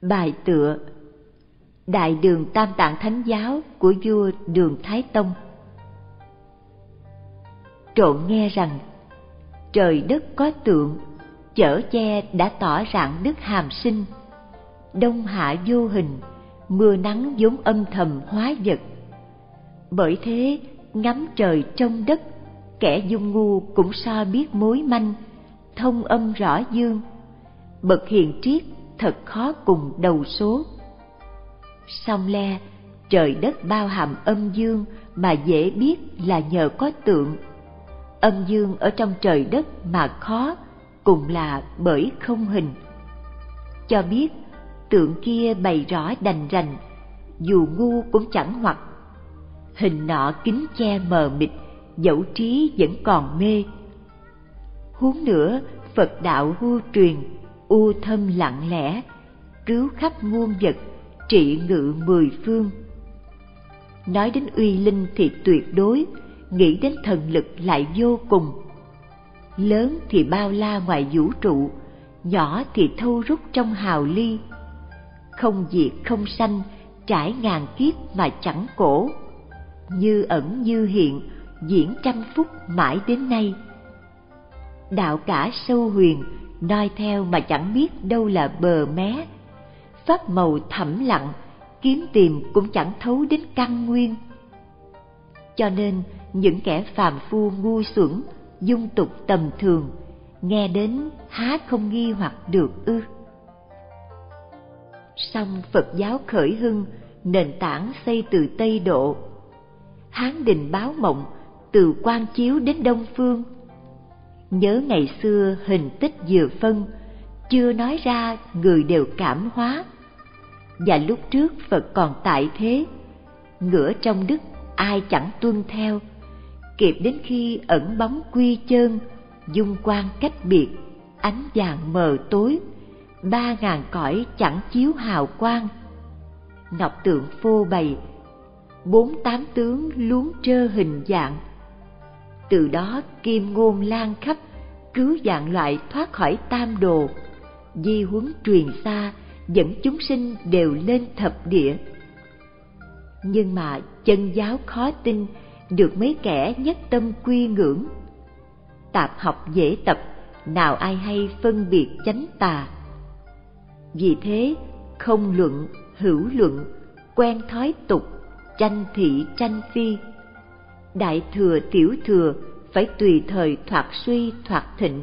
Bài tựa: Đại Đường Tam Tạng Thánh Giáo của vua Đường Thái Tông. Trộn nghe rằng trời đất có tượng, chở che đã tỏ rạng đức hàm sinh. Đông hạ vô hình, mưa nắng vốn âm thầm hóa vật. Bởi thế ngắm trời trong đất, kẻ dung ngu cũng so biết mối manh, thông âm rõ dương. Bậc hiền triết thật khó cùng đầu số. Song le, trời đất bao hàm âm dương mà dễ biết là nhờ có tượng. Âm dương ở trong trời đất mà khó, cùng là bởi không hình. Cho biết tượng kia bày rõ đành rành, dù ngu cũng chẳng hoặc. Hình nọ kín che mờ mịt, dẫu trí vẫn còn mê. Huống nữa Phật đạo hưu truyền, u thâm lặng lẽ, cứu khắp muôn vật, trị ngự mười phương. Nói đến uy linh thì tuyệt đối, nghĩ đến thần lực lại vô cùng. Lớn thì bao la ngoài vũ trụ, nhỏ thì thâu rút trong hào ly. Không diệt không sanh, trải ngàn kiếp mà chẳng cổ. Như ẩn như hiện, diễn trăm phút mãi đến nay. Đạo cả sâu huyền, noi theo mà chẳng biết đâu là bờ mé. Pháp màu thẳm lặng, kiếm tìm cũng chẳng thấu đến căn nguyên. Cho nên những kẻ phàm phu ngu xuẩn, dung tục tầm thường, nghe đến há không nghi hoặc được ư? Song Phật giáo khởi hưng, nền tảng xây từ Tây Độ. Hán Đình báo mộng, từ Quan Chiếu đến Đông Phương. Nhớ ngày xưa hình tích vừa phân, chưa nói ra người đều cảm hóa. Và lúc trước Phật còn tại thế, ngửa trong đức ai chẳng tuân theo. Kịp đến khi ẩn bóng quy chơn, dung quang cách biệt, ánh vàng mờ tối, 3.000 cõi chẳng chiếu hào quang. Ngọc tượng phô bày, 48 tướng luống trơ hình dạng. Từ đó kim ngôn lan khắp, cứu vạn loại thoát khỏi tam đồ. Di huấn truyền xa, dẫn chúng sinh đều lên thập địa. Nhưng mà chân giáo khó tin, được mấy kẻ nhất tâm quy ngưỡng. Tạp học dễ tập, nào ai hay phân biệt chánh tà. Vì thế không luận, hữu luận, quen thói tục, tranh thị tranh phi. Đại thừa tiểu thừa phải tùy thời thoạt suy thoạt thịnh.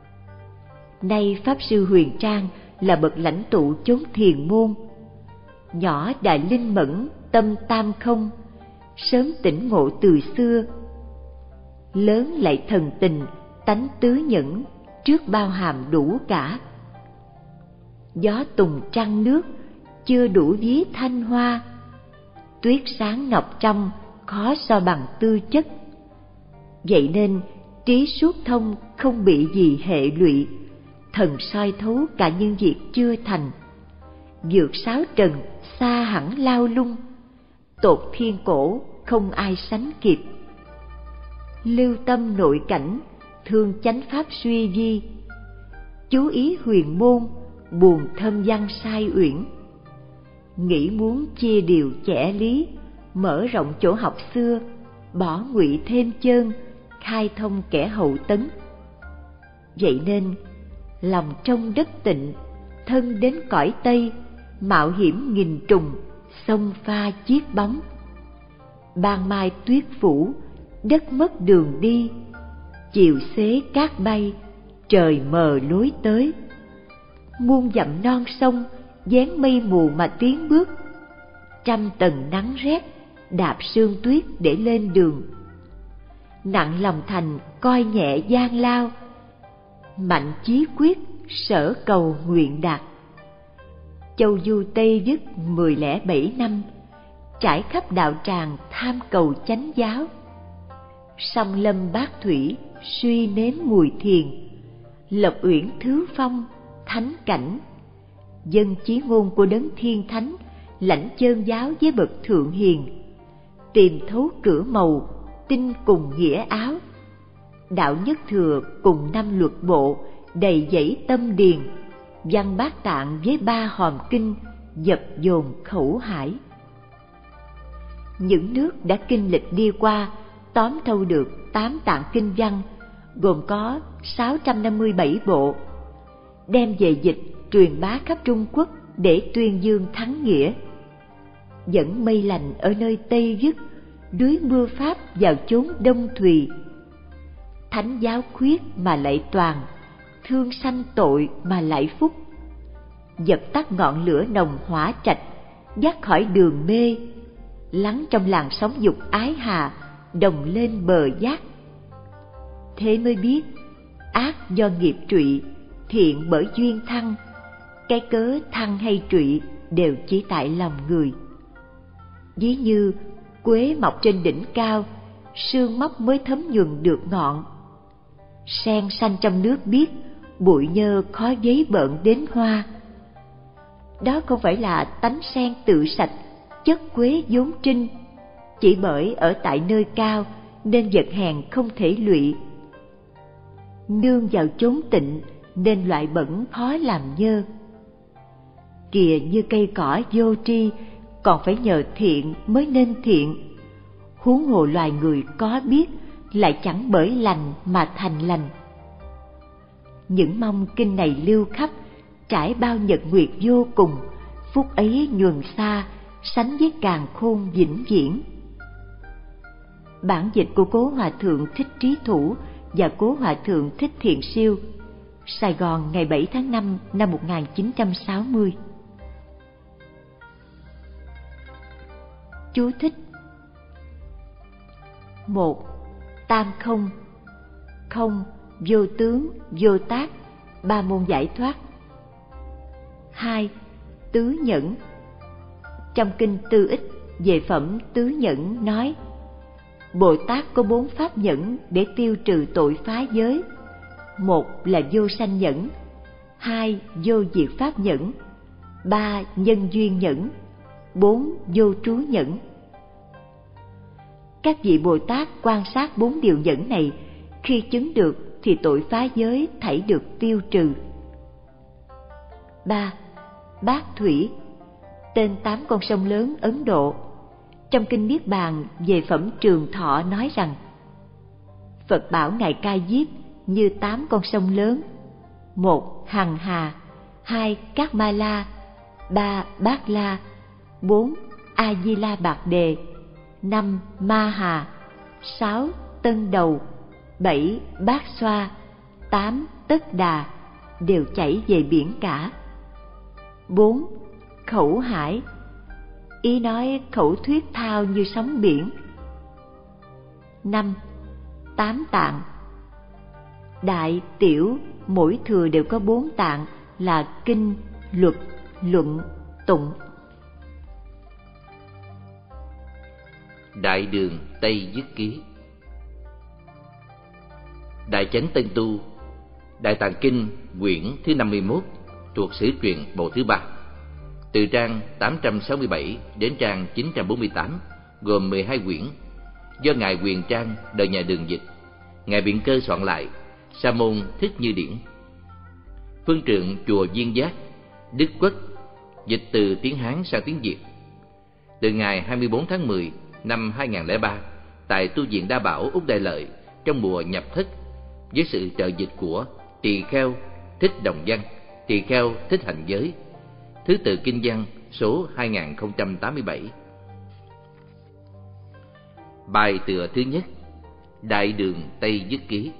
Nay Pháp Sư Huyền Trang là bậc lãnh tụ chốn thiền môn. Nhỏ đại linh mẫn, tâm tam không, sớm tỉnh ngộ từ xưa. Lớn lại thần tình, tánh tứ nhẫn, trước bao hàm đủ cả. Gió tùng trăng nước, chưa đủ ví thanh hoa. Tuyết sáng ngọc trong, khó so bằng tư chất. Vậy nên trí suốt thông không bị gì hệ lụy, thần soi thấu cả những việc chưa thành. Vượt sáu trần xa hẳn lao lung, tột thiên cổ không ai sánh kịp. Lưu tâm nội cảnh, thương chánh pháp suy vi. Chú ý huyền môn, buồn thâm văn sai uyển. Nghĩ muốn chia điều chẻ lý, mở rộng chỗ học xưa, bỏ ngụy thêm chơn, khai thông kẻ hậu tấn. Vậy nên lòng trong đất tịnh, thân đến cõi Tây, mạo hiểm nghìn trùng, sông pha chiết bóng. Ban mai tuyết phủ, đất mất đường đi, chiều xế cát bay, trời mờ lối tới. Muôn dặm non sông, dáng mây mù mà tiến bước. Trăm tầng nắng rét, đạp sương tuyết để lên đường. Nặng lòng thành, coi nhẹ gian lao. Mạnh chí quyết, sở cầu nguyện đạt. Châu du Tây dứt 1007 năm, trải khắp đạo tràng tham cầu chánh giáo. Song lâm bát thủy, suy nếm mùi thiền. Lộc uyển thứ phong, thánh cảnh. Dân chí ngôn của đấng thiên thánh, lãnh chơn giáo với bậc thượng hiền. Tìm thấu cửa màu, tin cùng nghĩa áo. Đạo nhất thừa cùng 5 luật bộ, đầy dẫy tâm điền. Văn bát tạng với 3 hòm kinh, dập dồn khẩu hải. Những nước đã kinh lịch đi qua tóm thâu được 8 tạng kinh văn, gồm có 657 bộ, đem về dịch truyền bá khắp Trung Quốc để tuyên dương thắng nghĩa. Dẫn mây lành ở nơi Tây Dứt, đuối mưa Pháp vào chốn Đông Thùy. Thánh giáo khuyết mà lại toàn, thương sanh tội mà lại phúc. Dập tắt ngọn lửa nồng hỏa trạch, dắt khỏi đường mê, lắng trong làn sóng dục ái hà, đồng lên bờ giác. Thế mới biết, ác do nghiệp trụy, thiện bởi duyên thăng. Cái cớ thăng hay trụy đều chỉ tại lòng người. Ví như quế mọc trên đỉnh cao, sương móc mới thấm nhuần được ngọn. Sen xanh trong nước biếc, bụi nhơ khó giấy bợn đến hoa. Đó không phải là tánh sen tự sạch, chất quế vốn trinh. Chỉ bởi ở tại nơi cao nên vật hèn không thể lụy. Nương vào chốn tịnh nên loại bẩn khó làm nhơ. Kìa như cây cỏ vô tri, còn phải nhờ thiện mới nên thiện. Huống hồ loài người có biết, lại chẳng bởi lành mà thành lành. Những mong kinh này lưu khắp, trải bao nhật nguyệt vô cùng, phúc ấy nhuần xa, sánh với càn khôn vĩnh viễn. Bản dịch của Cố Hòa Thượng Thích Trí Thủ và Cố Hòa Thượng Thích Thiện Siêu, Sài Gòn ngày 7 tháng 5 năm 1960. Chú thích: 1. Tam không. Không, vô tướng, vô tác, ba môn giải thoát. 2. Tứ nhẫn. Trong kinh Tư Ích về phẩm tứ nhẫn nói: Bồ Tát có 4 pháp nhẫn để tiêu trừ tội phá giới. 1 là vô sanh nhẫn, 2 vô diệt pháp nhẫn, 3 nhân duyên nhẫn, 4 vô trú nhẫn. Các vị Bồ Tát quan sát 4 điều nhẫn này, khi chứng được thì tội phá giới thảy được tiêu trừ. 3. Bát Thủy, tên 8 con sông lớn Ấn Độ. Trong kinh Niết Bàn về phẩm Trường Thọ nói rằng: Phật bảo Ngài Ca Diếp như 8 con sông lớn: 1. Hằng Hà, 2. Cát Ma La, 3. Bát La, 4. A Di La Bạc Đề, 5. Ma Hà, 6. Tân Đầu, 7. Bát Xoa, 8. Tất Đà, đều chảy về biển cả. 4. Khẩu hải, ý nói khẩu thuyết thao như sóng biển. 5. Tám tạng. Đại, tiểu, mỗi thừa đều có 4 tạng là kinh, luật, luận, tụng. Đại Đường Tây Dứt Ký. Đại Chánh Tân Tu, Đại Tạng Kinh quyển thứ 51 thuộc Sử Truyện bộ thứ 3, từ trang 867 đến trang 948, gồm 12 quyển, do Ngài Huyền Trang đời nhà Đường dịch, Ngài Biện Cơ soạn lại, Sa môn Thích Như Điển. Phương trượng chùa Viên Giác, Đức Quốc, dịch từ tiếng Hán sang tiếng Việt. Từ ngày 24 tháng 10 năm 2003 tại tu viện Đa Bảo Úc Đại Lợi trong mùa nhập thất, với sự trợ dịch của Tỳ Kheo Thích Đồng Văn, Tỳ Kheo Thích Hành Giới. Thứ tự kinh văn số 2087. Bài tựa thứ nhất: Đại Đường Tây Dứt Ký.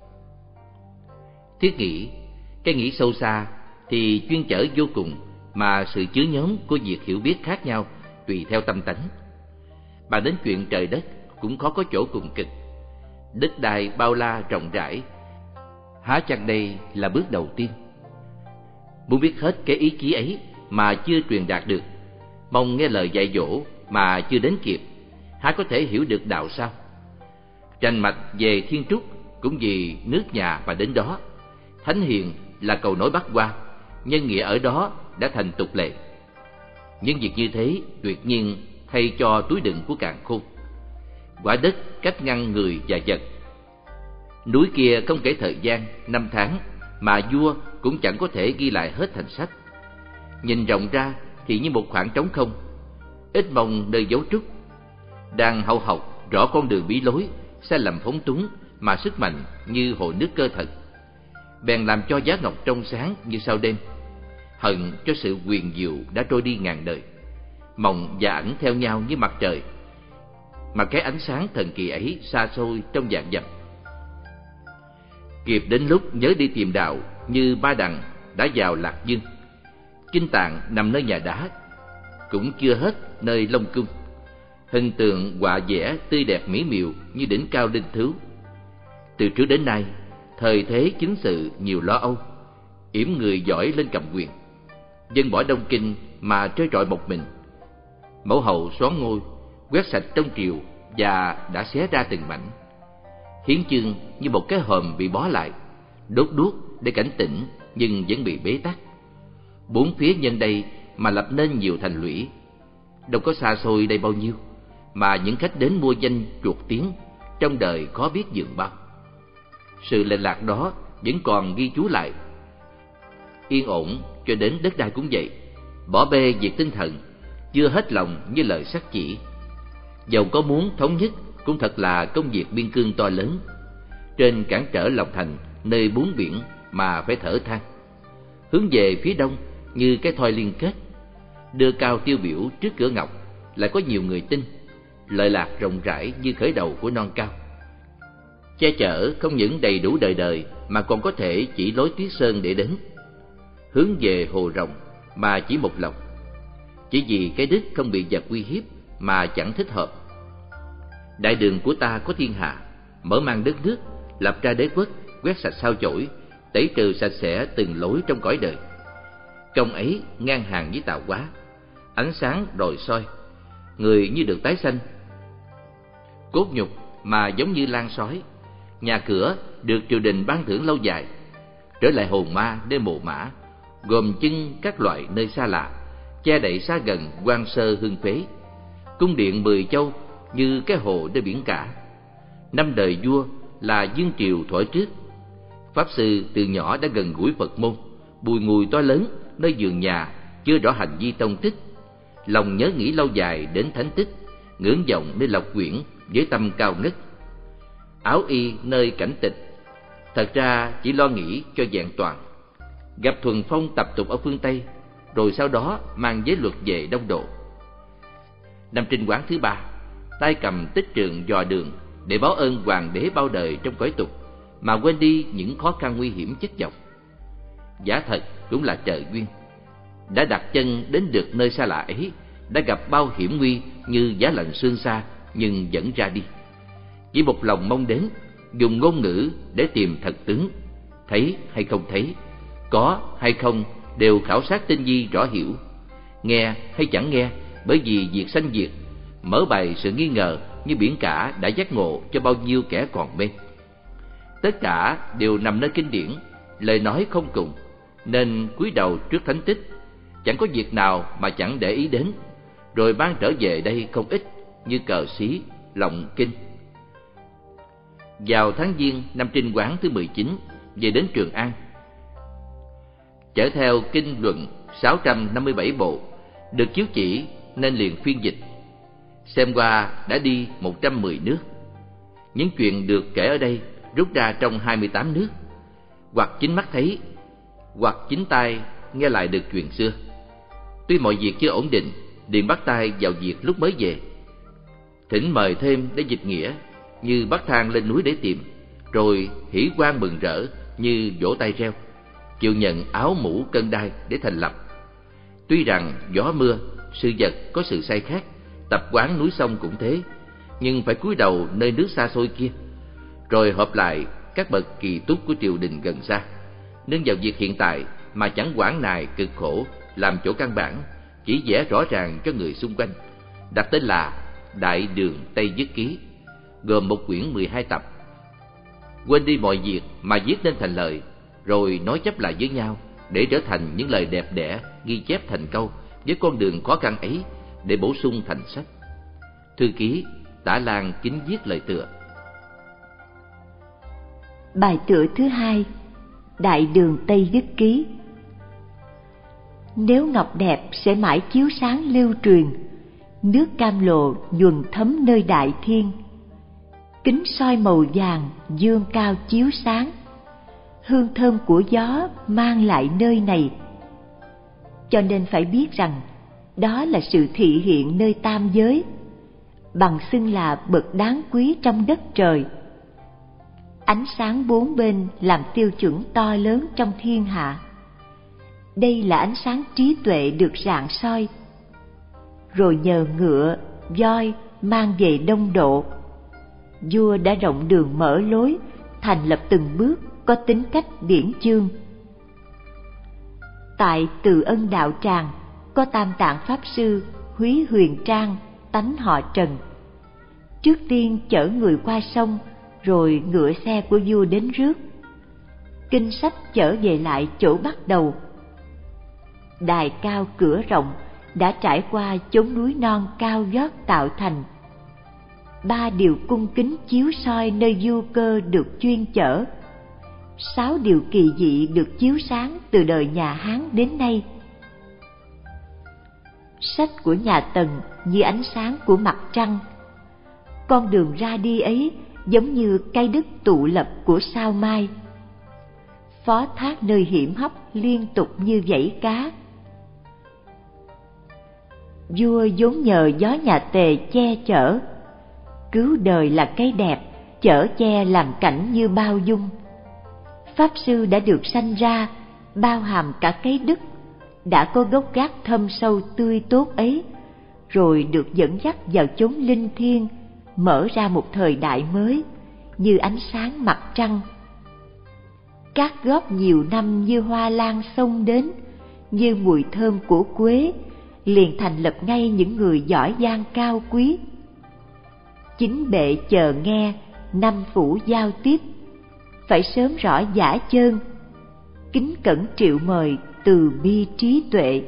Thiết nghĩ, cái nghĩ sâu xa thì chuyên chở vô cùng, mà sự chứa nhóm của việc hiểu biết khác nhau tùy theo tâm tánh. Bàn đến chuyện trời đất cũng khó có chỗ cùng cực. Đất đai bao la rộng rãi, há chăng đây là bước đầu tiên? Muốn biết hết cái ý chí ấy mà chưa truyền đạt được, mong nghe lời dạy dỗ mà chưa đến kịp, há có thể hiểu được đạo sao? Tranh mạch về thiên trúc cũng vì nước nhà mà đến đó. Thánh hiền là cầu nối Bắc qua, nhân nghĩa ở đó đã thành tục lệ. Những việc như thế tuyệt nhiên thay cho túi đựng của càn khôn. Quả đất cách ngăn người và vật. Núi kia không kể thời gian, năm tháng, mà vua cũng chẳng có thể ghi lại hết thành sách. Nhìn rộng ra thì như một khoảng trống không, ít mong nơi dấu trúc. Đang hậu học rõ con đường bí lối, sai lầm phóng túng mà sức mạnh như hồ nước cơ thật, bèn làm cho giá ngọc trong sáng như sao đêm. Hận cho sự quyền diệu đã trôi đi ngàn đời, mộng và ảnh theo nhau như mặt trời, mà cái ánh sáng thần kỳ ấy xa xôi trong vạn dặm. Kịp đến lúc nhớ đi tìm đạo, như Ba Đằng đã vào Lạc Dương. Kinh tạng nằm nơi nhà đá, cũng chưa hết nơi Long Cung. Hình tượng họa vẽ tươi đẹp mỹ miều như đỉnh cao linh thứu. Từ trước đến nay, thời thế chính sự nhiều lo âu, yểm người giỏi lên cầm quyền, dân bỏ Đông Kinh mà trơ trọi một mình. Mẫu hậu soán ngôi, quét sạch trong triều và đã xé ra từng mảnh. Hiến chương như một cái hòm bị bó lại, đốt đuốc để cảnh tỉnh nhưng vẫn bị bế tắc. Bốn phía nhân đây mà lập nên nhiều thành lũy, đâu có xa xôi đây bao nhiêu, mà những khách đến mua danh chuột tiếng trong đời khó biết dường bao. Sự lệch lạc đó vẫn còn ghi chú lại. Yên ổn cho đến đất đai cũng vậy, bỏ bê việc tinh thần, chưa hết lòng như lời sắc chỉ. Dầu có muốn thống nhất cũng thật là công việc biên cương to lớn. Trên cản trở lòng thành nơi bốn biển mà phải thở than. Hướng về phía đông như cái thoi liên kết, đưa cao tiêu biểu trước cửa ngọc, lại có nhiều người tin. Lợi lạc rộng rãi như khởi đầu của non cao, che chở không những đầy đủ đời đời mà còn có thể chỉ lối tuyết sơn để đến. Hướng về hồ rộng mà chỉ một lòng, chỉ vì cái đích không bị vật uy hiếp mà chẳng thích hợp. Đại đường của ta có thiên hạ, mở mang đất nước, lập ra đế quốc, quét sạch sao chổi, tẩy trừ sạch sẽ từng lối trong cõi đời. Công ấy ngang hàng với tạo hóa, ánh sáng đồi soi, người như được tái sanh. Cốt nhục mà giống như lan sói, nhà cửa được triều đình ban thưởng lâu dài, trở lại hồn ma nơi mồ mã, gồm chân các loại nơi xa lạ, che đậy xa gần hoang sơ hương phế. Cung điện 10 châu như cái hồ nơi biển cả. Năm đời vua là Dương Triều thuở trước. Pháp sư từ nhỏ đã gần gũi Phật môn, bùi ngùi to lớn nơi vườn nhà, chưa rõ hành vi tông tích. Lòng nhớ nghĩ lâu dài đến thánh tích, ngưỡng vọng nơi lộc quyển với tâm cao ngất. Áo y nơi cảnh tịch, thật ra chỉ lo nghĩ cho vẹn toàn. Gặp thuần phong tập tục ở phương Tây, rồi sau đó mang giới luật về Đông Độ. Năm Trinh Quán thứ 3, tay cầm tích trượng dò đường để báo ơn hoàng đế bao đời trong cõi tục, mà quên đi những khó khăn nguy hiểm chất chồng. Giả thật cũng là trời duyên, đã đặt chân đến được nơi xa lạ ấy, đã gặp bao hiểm nguy như giá lạnh sương xa, nhưng vẫn ra đi. Chỉ một lòng mong đến, dùng ngôn ngữ để tìm thật tướng, thấy hay không thấy, có hay không đều khảo sát tinh vi rõ hiểu, nghe hay chẳng nghe, bởi vì việc sanh diệt mở bày sự nghi ngờ như biển cả đã giác ngộ cho bao nhiêu kẻ còn mê. Tất cả đều nằm nơi kinh điển, lời nói không cùng, nên cúi đầu trước thánh tích, chẳng có việc nào mà chẳng để ý đến, rồi mang trở về đây không ít như cờ xí, lọng kinh. Vào tháng Giêng năm Trinh Quán thứ 19, về đến Trường An, chở theo kinh luận 657 bộ, được chiếu chỉ nên liền phiên dịch. Xem qua đã đi 110 nước. Những chuyện được kể ở đây rút ra trong 28 nước, hoặc chính mắt thấy, hoặc chính tai nghe lại được chuyện xưa. Tuy mọi việc chưa ổn định, liền bắt tay vào việc lúc mới về. Thỉnh mời thêm để dịch nghĩa, như bắt thang lên núi để tìm, rồi hỉ hoan mừng rỡ như vỗ tay reo, chịu nhận áo mũ cân đai để thành lập. Tuy rằng gió mưa, sự vật có sự sai khác, tập quán núi sông cũng thế, nhưng phải cúi đầu nơi nước xa xôi kia, rồi hợp lại các bậc kỳ túc của triều đình gần xa, nương vào việc hiện tại mà chẳng quản nài cực khổ làm chỗ căn bản, chỉ vẽ rõ ràng cho người xung quanh, đặt tên là Đại Đường Tây Nhất Ký, gồm một quyển 12 tập. Quên đi mọi việc mà viết nên thành lời, rồi nói chấp lại với nhau để trở thành những lời đẹp đẽ ghi chép thành câu với con đường khó khăn ấy, để bổ sung thành sách. Thư ký Tả Lan kính viết lời tựa. Bài tựa thứ 2, Đại Đường Tây Nhất Ký. Nếu ngọc đẹp sẽ mãi chiếu sáng lưu truyền, nước cam lộ nhuần thấm nơi đại thiên. Kính soi màu vàng dương cao chiếu sáng, hương thơm của gió mang lại nơi này. Cho nên phải biết rằng đó là sự thị hiện nơi tam giới, bằng xưng là bậc đáng quý trong đất trời. Ánh sáng bốn bên làm tiêu chuẩn to lớn trong thiên hạ. Đây là ánh sáng trí tuệ được rạng soi. Rồi nhờ ngựa, voi mang về đông độ, vua đã rộng đường mở lối, thành lập từng bước có tính cách điển chương. Tại Từ Ân đạo tràng có Tam Tạng Pháp Sư Húy Huyền Trang, tánh họ Trần. Trước tiên chở người qua sông, rồi ngựa xe của vua đến rước. Kinh sách chở về lại chỗ bắt đầu. Đài cao cửa rộng đã trải qua chốn núi non cao vót tạo thành. 3 điều cung kính chiếu soi nơi vua cơ được chuyên chở. 6 điều kỳ dị được chiếu sáng từ đời nhà Hán đến nay. Sách của nhà Tần như ánh sáng của mặt trăng. Con đường ra đi ấy giống như cây đất tụ lập của sao mai. Phó thác nơi hiểm hóc liên tục như vảy cá. Vua vốn nhờ gió nhà Tề che chở, cứu đời là cái đẹp, chở che làm cảnh như bao dung. Pháp sư đã được sanh ra, bao hàm cả cái đức, đã có gốc gác thâm sâu tươi tốt ấy, rồi được dẫn dắt vào chốn linh thiêng, mở ra một thời đại mới, như ánh sáng mặt trăng. Các góp nhiều năm như hoa lan xông đến, như mùi thơm của quế, liền thành lập ngay những người giỏi giang cao quý. Chính bệ chờ nghe, năm phủ giao tiếp, phải sớm rõ giả chơn, kính cẩn triệu mời từ bi trí tuệ.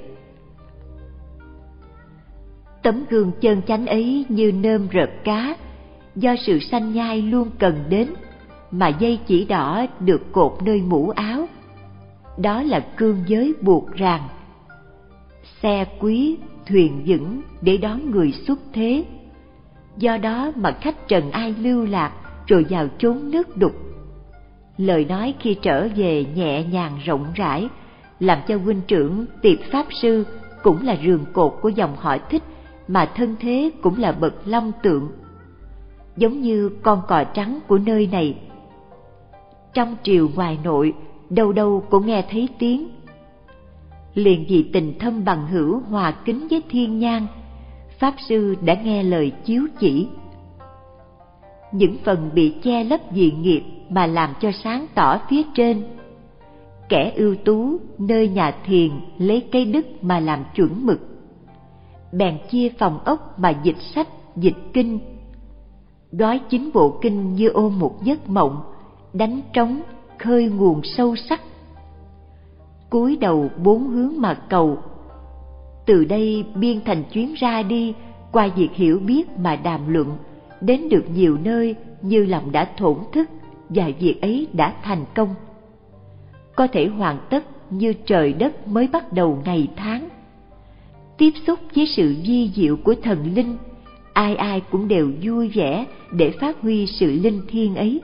Tấm gương chân chánh ấy như nơm rợp cá, do sự sanh nhai luôn cần đến, mà dây chỉ đỏ được cột nơi mũ áo. Đó là cương giới buộc ràng. Xe quý, thuyền vững để đón người xuất thế. Do đó mà khách trần ai lưu lạc rồi vào chốn nước đục. Lời nói khi trở về nhẹ nhàng rộng rãi, làm cho huynh trưởng Tiệp Pháp Sư cũng là rường cột của dòng họ Thích, mà thân thế cũng là bậc long tượng, giống như con cò trắng của nơi này. Trong triều ngoài nội, đâu đâu cũng nghe thấy tiếng. Liền vì tình thâm bằng hữu hòa kính với thiên nhang, Pháp Sư đã nghe lời chiếu chỉ. Những phần bị che lấp vì nghiệp mà làm cho sáng tỏ phía trên. Kẻ ưu tú nơi nhà thiền lấy cây đức mà làm chuẩn mực, bèn chia phòng ốc mà dịch sách, dịch kinh. Gói 9 bộ kinh như ôm một giấc mộng, đánh trống khơi nguồn sâu sắc. Cúi đầu 4 hướng mà cầu. Từ đây biên thành chuyến ra đi, qua việc hiểu biết mà đàm luận, đến được nhiều nơi như lòng đã thổn thức, và việc ấy đã thành công. Có thể hoàn tất như trời đất mới bắt đầu ngày tháng. Tiếp xúc với sự vi diệu của thần linh, ai ai cũng đều vui vẻ để phát huy sự linh thiêng ấy.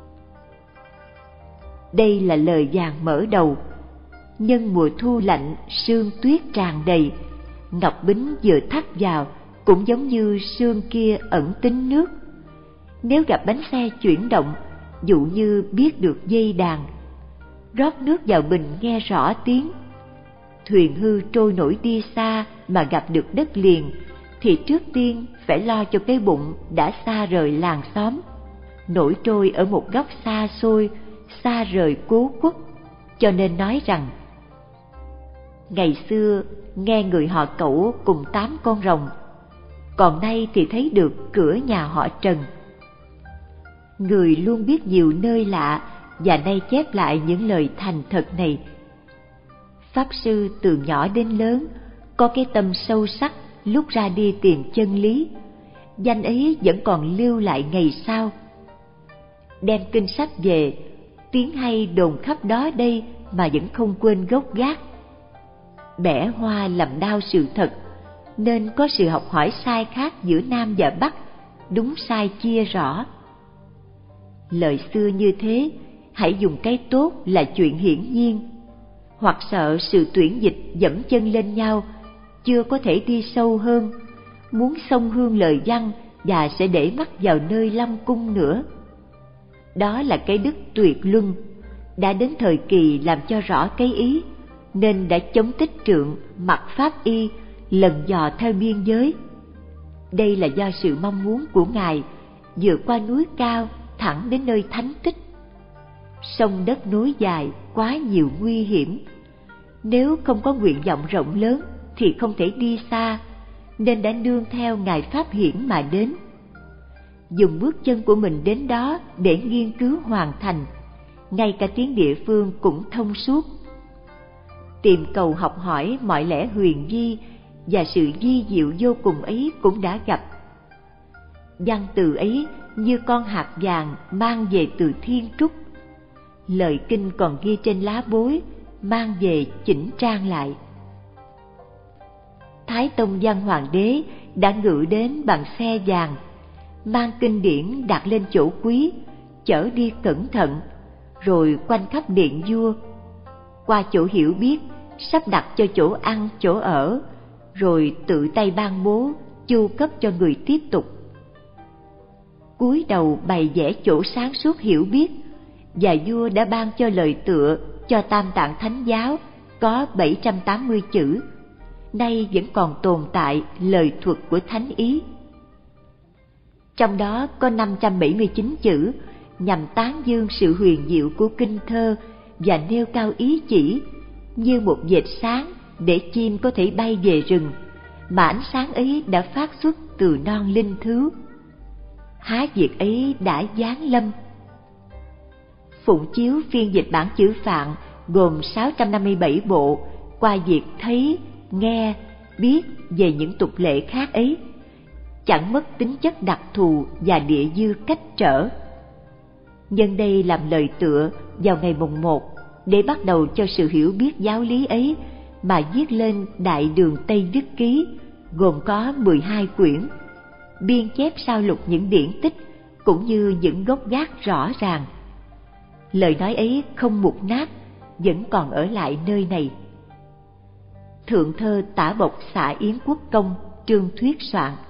Đây là lời vàng mở đầu. Nhân mùa thu lạnh, sương tuyết tràn đầy, ngọc bính vừa thắt vào cũng giống như sương kia ẩn tính nước. Nếu gặp bánh xe chuyển động, dụ như biết được dây đàn, rót nước vào bình nghe rõ tiếng. Thuyền hư trôi nổi đi xa mà gặp được đất liền, thì trước tiên phải lo cho cái bụng đã xa rời làng xóm, nổi trôi ở một góc xa xôi, xa rời cố quốc. Cho nên nói rằng, ngày xưa nghe người họ Cẩu cùng 8 con rồng, còn nay thì thấy được cửa nhà họ Trần. Người luôn biết nhiều nơi lạ, và nay chép lại những lời thành thật này. Pháp Sư từ nhỏ đến lớn có cái tâm sâu sắc, lúc ra đi tìm chân lý, danh ấy vẫn còn lưu lại ngày sau. Đem kinh sách về, tiếng hay đồn khắp đó đây mà vẫn không quên gốc gác. bẻ hoa làm đau sự thật, nên có sự học hỏi sai khác giữa Nam và Bắc, đúng sai chia rõ. Lời xưa như thế, hãy dùng cái tốt là chuyện hiển nhiên, hoặc sợ sự tuyển dịch dẫm chân lên nhau, chưa có thể đi sâu hơn, muốn xông hương lời văn và sẽ để mắt vào nơi Long Cung nữa. Đó là cái đức tuyệt luân, đã đến thời kỳ làm cho rõ cái ý, nên đã chống tích trượng, mặc pháp y, lần dò theo biên giới. Đây là do sự mong muốn của Ngài vượt qua núi cao thẳng đến nơi thánh tích. Sông đất núi dài, quá nhiều nguy hiểm. Nếu không có nguyện vọng rộng lớn thì không thể đi xa, nên đã nương theo Ngài Pháp Hiển mà đến. Dùng bước chân của mình đến đó để nghiên cứu hoàn thành, ngay cả tiếng địa phương cũng thông suốt. Tìm cầu học hỏi mọi lẽ huyền vi và sự vi diệu vô cùng ấy cũng đã gặp. Văn từ ấy như con hạt vàng mang về từ thiên trúc. Lời kinh còn ghi trên lá bối, mang về chỉnh trang lại. Thái Tông Văn Hoàng đế đã ngự đến bằng xe vàng, mang kinh điển đặt lên chỗ quý, chở đi cẩn thận, rồi quanh khắp điện vua, qua chỗ hiểu biết, sắp đặt cho chỗ ăn, chỗ ở, rồi tự tay ban bố, chu cấp cho người tiếp tục. Cúi đầu bày vẽ chỗ sáng suốt hiểu biết, và vua đã ban cho lời tựa cho Tam Tạng Thánh Giáo có 780 chữ, nay vẫn còn tồn tại lời thuật của Thánh Ý. Trong đó có 579 chữ nhằm tán dương sự huyền diệu của kinh thơ và nêu cao ý chỉ như một vệt sáng để chim có thể bay về rừng, mà ánh sáng ấy đã phát xuất từ non linh thứ. Há việc ấy đã giáng lâm. Phụng chiếu phiên dịch bản chữ Phạn gồm 657 bộ, qua việc thấy, nghe, biết về những tục lệ khác ấy, chẳng mất tính chất đặc thù và địa dư cách trở. Nhân đây làm lời tựa vào ngày mùng 1 để bắt đầu cho sự hiểu biết giáo lý ấy mà viết lên Đại Đường Tây Đức Ký, gồm có 12 quyển, biên chép sao lục những điển tích cũng như những gốc gác rõ ràng. Lời nói ấy không mục nát, vẫn còn ở lại nơi này. Thượng thơ Tả Bộc Xạ Yến Quốc Công, Trương Thuyết soạn.